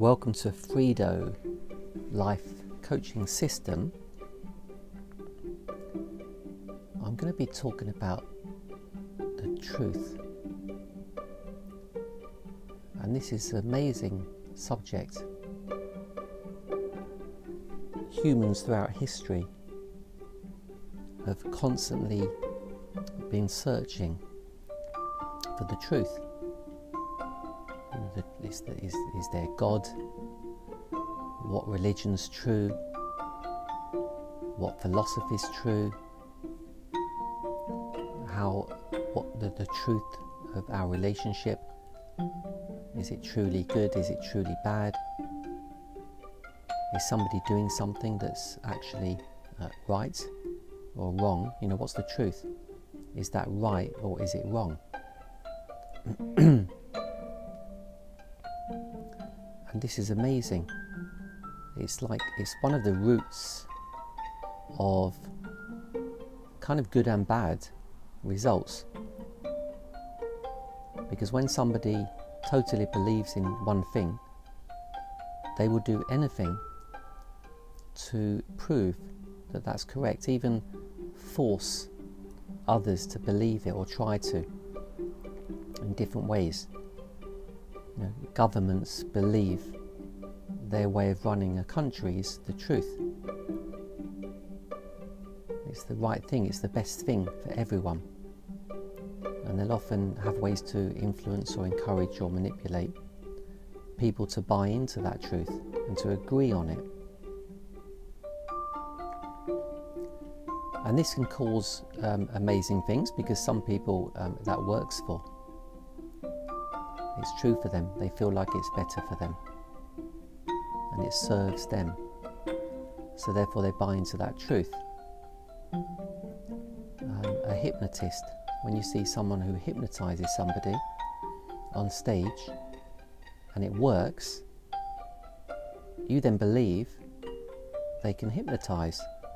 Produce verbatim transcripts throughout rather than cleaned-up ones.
Welcome to Fredo Life Coaching System. I'm going to be talking about the truth. And this is an amazing subject. Humans throughout history have constantly been searching for the truth. Is, is, is there God? What religion's true? What philosophy's true? How, what the, the truth of our relationship? Is it truly good? Is it truly bad? Is somebody doing something that's actually uh, right or wrong? You know, what's the truth? Is that right or is it wrong? And this is amazing. It's like, it's one of the roots of kind of good and bad results. Because when somebody totally believes in one thing, they will do anything to prove that that's correct, even force others to believe it or try to in different ways. You know, governments believe their way of running a country is the truth. It's the right thing, it's the best thing for everyone. And they'll often have ways to influence or encourage or manipulate people to buy into that truth and to agree on it. And this can cause um, amazing things, because some people um, that works for. It's true for them. They feel like it's better for them. And it serves them. So therefore they buy into that truth. Um, a hypnotist, when you see someone who hypnotizes somebody on stage and it works, you then believe they can hypnotize.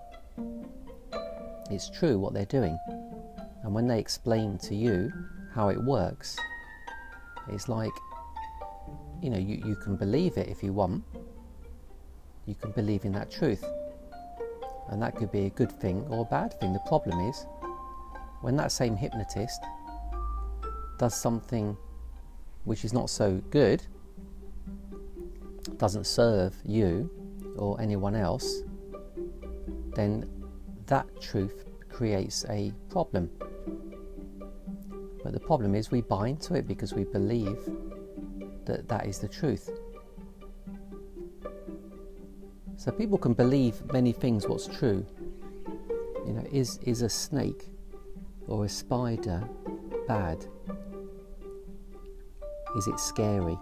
It's true what they're doing. And when they explain to you how it works, it's like, you know, you, you can believe it if you want. You can believe in that truth. And that could be a good thing or a bad thing. The problem is, when that same hypnotist does something which is not so good, doesn't serve you or anyone else, then that truth creates a problem. But the problem is we buy into it because we believe that that is the truth. So people can believe many things what's true. You know, is, is a snake or a spider bad? Is it scary?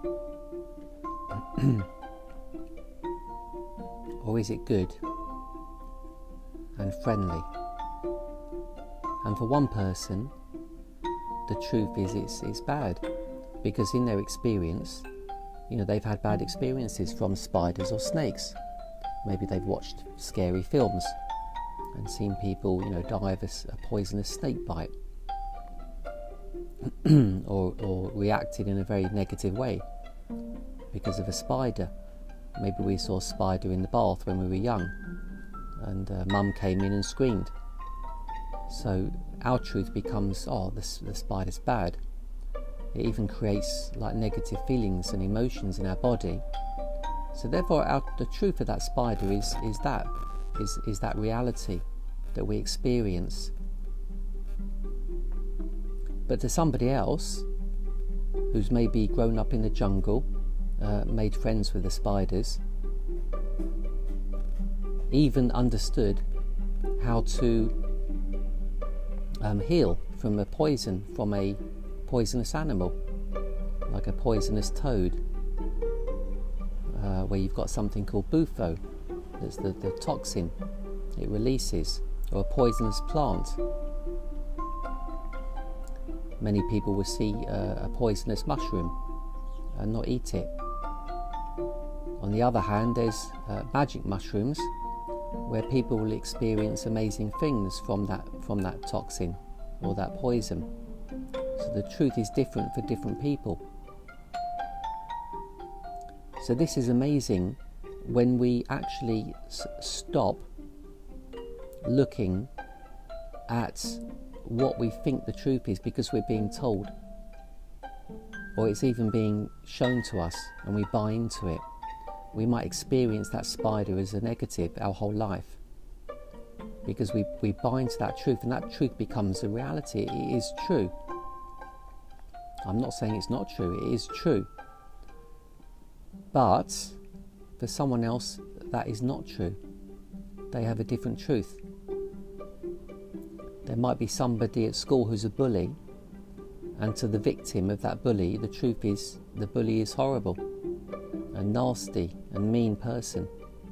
Or is it good and friendly? And for one person, the truth is it's, it's bad, because in their experience, you know, they've had bad experiences from spiders or snakes. Maybe they've watched scary films and seen people, you know, die of a, a poisonous snake bite or, or reacted in a very negative way because of a spider. Maybe we saw a spider in the bath when we were young and uh, mum came in and screamed. So our truth becomes, oh, the, the spider's bad. It even creates like negative feelings and emotions in our body. So therefore our, the truth of that spider is, is that, is, is that reality that we experience. But to somebody else, who's maybe grown up in the jungle, uh, made friends with the spiders, even understood how to Um, heal from a poison, from a poisonous animal, like a poisonous toad, uh, where you've got something called bufo, that's the, the toxin it releases, or a poisonous plant. Many people will see uh, a poisonous mushroom and not eat it. On the other hand, there's uh, magic mushrooms, where people will experience amazing things from that from that toxin or that poison. So the truth is different for different people. So this is amazing when we actually s- stop looking at what we think the truth is because we're being told, or it's even being shown to us and we buy into it. We might experience that spider as a negative our whole life because we, we buy into that truth, and that truth becomes a reality. It is true. I'm not saying it's not true, it is true. But for someone else, that is not true. They have a different truth. There might be somebody at school who's a bully, and to the victim of that bully, the truth is the bully is horrible, a nasty and mean person.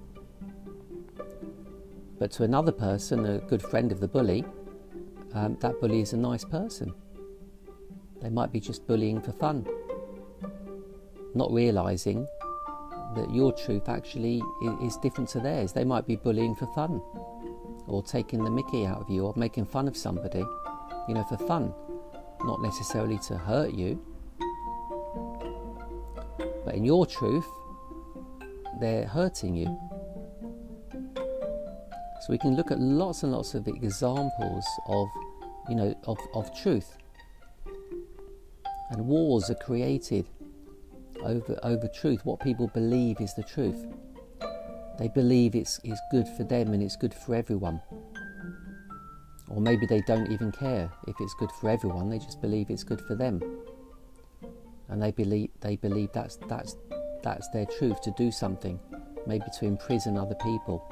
But to another person, a good friend of the bully, um, that bully is a nice person. They might be just bullying for fun, not realising that your truth actually is different to theirs. They might be bullying for fun, or taking the mickey out of you, or making fun of somebody, you know, for fun, not necessarily to hurt you. But in your truth, they're hurting you. So we can look at lots and lots of examples of, you know, of, of truth. And wars are created over over truth, what people believe is the truth. They believe it's, it's good for them and it's good for everyone. Or maybe they don't even care if it's good for everyone, they just believe it's good for them. And they believe they believe that's that's that's their truth, to do something, maybe to imprison other people.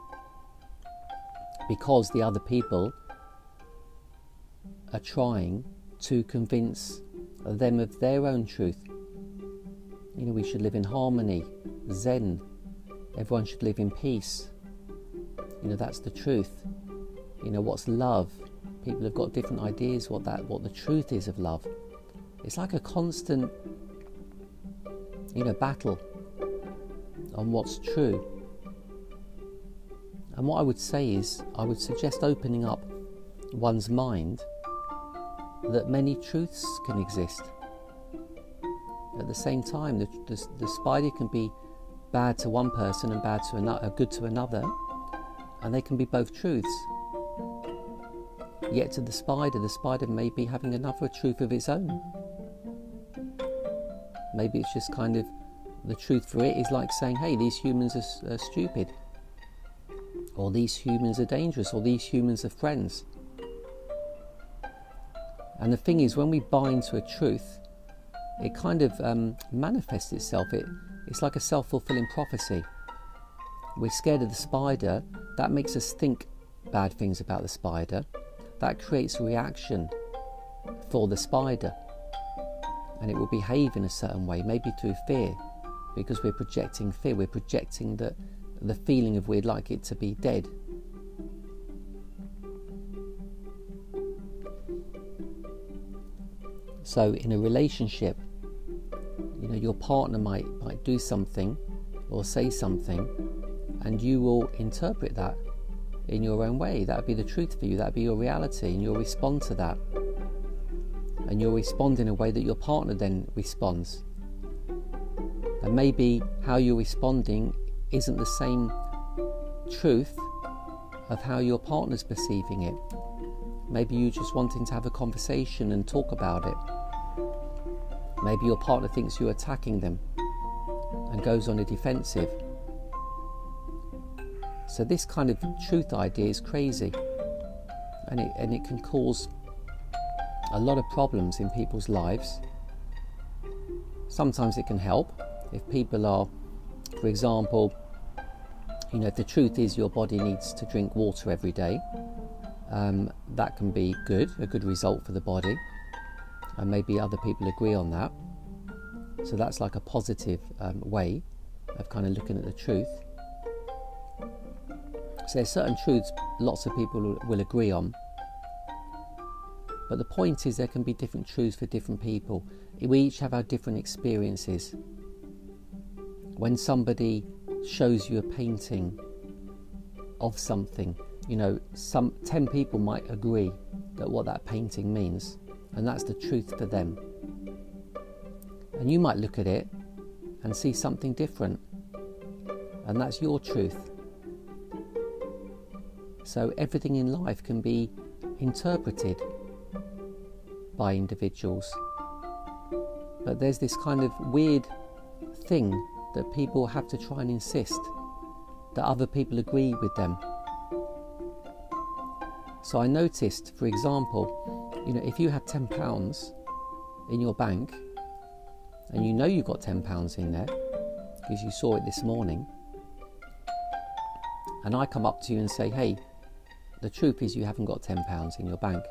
Because the other people are trying to convince them of their own truth. You know, we should live in harmony, Zen. Everyone should live in peace. You know, that's the truth. You know, what's love? People have got different ideas what that what the truth is of love. It's like a constant, you know, battle on what's true. And what I would say is, I would suggest opening up one's mind that many truths can exist. At the same time, the, the, the spider can be bad to one person and bad to another, good to another, and they can be both truths. Yet to the spider, the spider may be having another truth of its own. Maybe it's just kind of, the truth for it is like saying, hey, these humans are, are stupid, or these humans are dangerous, or these humans are friends. And the thing is, when we buy into a truth, it kind of um, manifests itself. It, it's like a self-fulfilling prophecy. We're scared of the spider, that makes us think bad things about the spider. That creates a reaction for the spider, and it will behave in a certain way, maybe through fear, because we're projecting fear. We're projecting the, the feeling of we'd like it to be dead. So in a relationship, you know, your partner might, might do something or say something, and you will interpret that in your own way. That would be the truth for you, that would be your reality, and you'll respond to that. And you'll respond in a way that your partner then responds. And maybe how you're responding isn't the same truth of how your partner's perceiving it. Maybe you're just wanting to have a conversation and talk about it. Maybe your partner thinks you're attacking them and goes on a defensive. So this kind of truth idea is crazy, and it, and it can cause a lot of problems in people's lives. Sometimes it can help if people are, for example, you know, if the truth is your body needs to drink water every day, um, that can be good, a good result for the body, and maybe other people agree on that. So that's like a positive um, way of kind of looking at the truth. So there's certain truths lots of people will, will agree on, but the point is there can be different truths for different people. We each have our different experiences. When somebody shows you a painting of something, you know, some ten people might agree that what that painting means, and that's the truth for them. And you might look at it and see something different, and that's your truth. So everything in life can be interpreted by individuals, but there's this kind of weird thing that people have to try and insist that other people agree with them. So I noticed, for example, you know, if you had ten pounds in your bank, and you know you've got ten pounds in there because you saw it this morning, and I come up to you and say, hey, the truth is you haven't got ten pounds in your bank.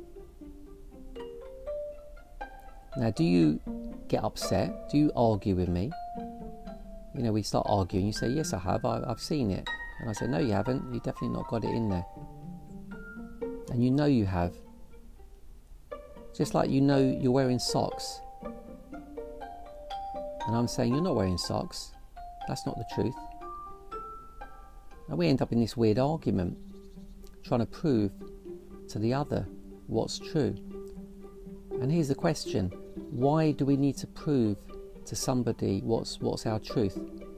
Now, do you get upset? Do you argue with me? You know, we start arguing. You say, yes, I have. I, I've seen it. And I say, no, you haven't. You've definitely not got it in there. And you know you have. Just like you know you're wearing socks. And I'm saying, you're not wearing socks. That's not the truth. And we end up in this weird argument, trying to prove to the other what's true. And here's the question: why do we need to prove to somebody what's what's our truth?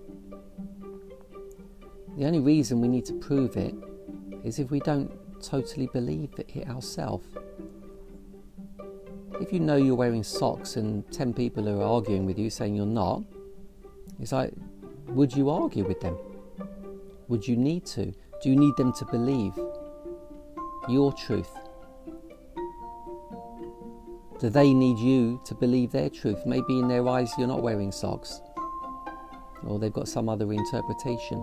The only reason we need to prove it is if we don't totally believe it ourselves. If you know you're wearing socks and ten people are arguing with you saying you're not, it's like, would you argue with them? Would you need to? Do you need them to believe your truth? Do they need you to believe their truth? Maybe in their eyes you're not wearing socks, or they've got some other interpretation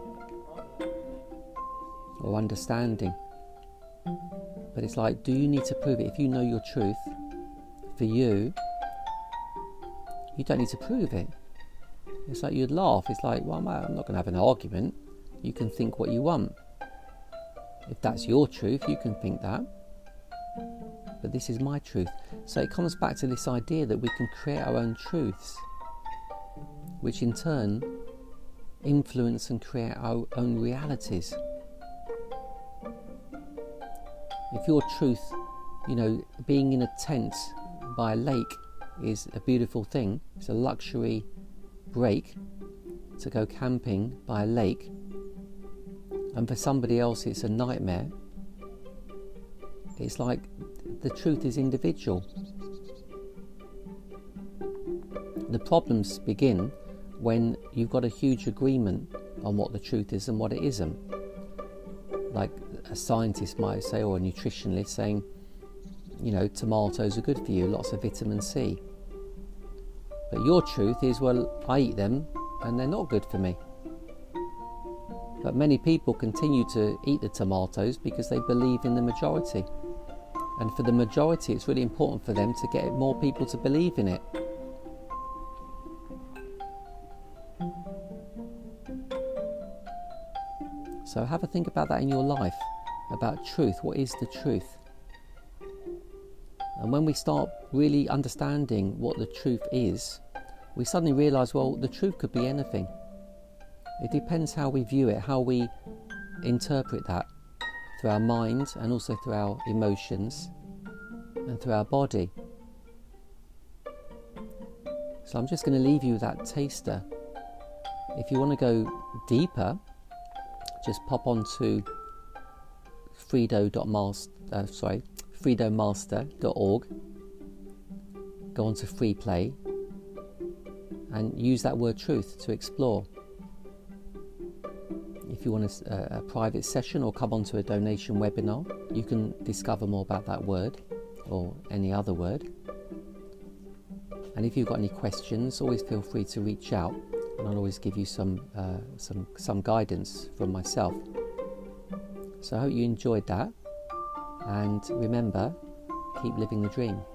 or understanding. But it's like, do you need to prove it? If you know your truth, for you, you don't need to prove it. It's like you'd laugh. It's like, well, I'm not going to have an argument. You can think what you want. If that's your truth, you can think that. But this is my truth. So it comes back to this idea that we can create our own truths, which in turn influence and create our own realities. If your truth, you know, being in a tent by a lake is a beautiful thing, it's a luxury break to go camping by a lake, and for somebody else it's a nightmare, it's like the truth is individual. The problems begin when you've got a huge agreement on what the truth is and what it isn't. Like a scientist might say, or a nutritionist saying, you know, tomatoes are good for you, lots of vitamin C. But your truth is, well, I eat them and they're not good for me. But many people continue to eat the tomatoes because they believe in the majority. And for the majority, it's really important for them to get more people to believe in it. So have a think about that in your life, about truth. What is the truth? And when we start really understanding what the truth is, we suddenly realise, well, the truth could be anything. It depends how we view it, how we interpret that through our mind and also through our emotions and through our body. So I'm just going to leave you with that taster. If you want to go deeper, just pop onto Frido dot master, uh, sorry, frido master dot org, go onto free play and use that word truth to explore. If you want a, a private session or come onto a donation webinar, you can discover more about that word or any other word. And if you've got any questions, always feel free to reach out, and I'll always give you some uh, some some guidance from myself. So I hope you enjoyed that, and remember, keep living the dream.